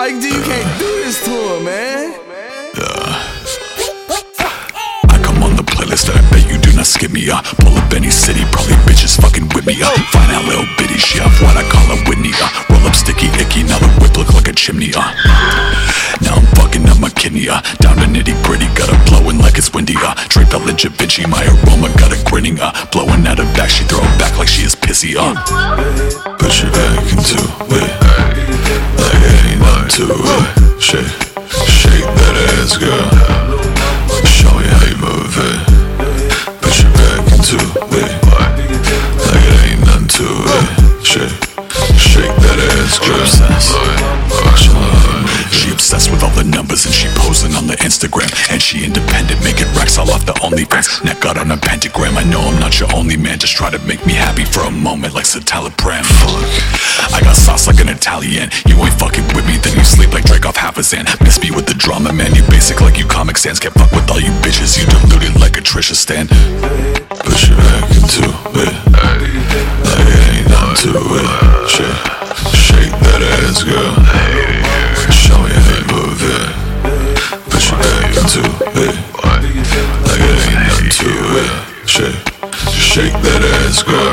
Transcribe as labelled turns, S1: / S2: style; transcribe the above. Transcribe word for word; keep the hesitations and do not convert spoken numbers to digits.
S1: Mike D, you can't do this to him, man.
S2: Yeah. I come on the playlist and I bet you do not skip me, uh Pull up any city, probably bitches fucking with me, uh Find out little bitty, she have what I call a Whitney, uh Roll up sticky icky, now the whip look like a chimney, uh Now I'm fucking up my kidney, uh Down to nitty gritty, got her blowing like it's windy, uh Draped out legit Vinci, my aroma got her grinning, uh Blowing out her back, she throw it back like she is pissy, uh Push it back into it, like it ain't nothing to it. Shake, shake that ass, girl. Show me how you move it. Push it back into it, like it ain't nothing to it. Shake, shake that ass, girl. She obsessed with all the numbers and she posing on the Instagram. And she independent, making racks all off the OnlyFans. Neck out on a pentagram, I know I'm not your only man. Just try to make me happy for a moment like citalopram. Fuck, I got sauce like an Italian. You ain't fucking with me, then you sleep like Drake off half a Zan. Miss me with the drama, man, you basic like you Comic Sans. Can't fuck with all you bitches, you diluted like a Trisha Stan. Push it back into it, like it ain't nothing to it. Shake, shake that ass, girl. Show me how you move it. Push it back into it, like it ain't nothing to it. Shake, shake that ass, girl.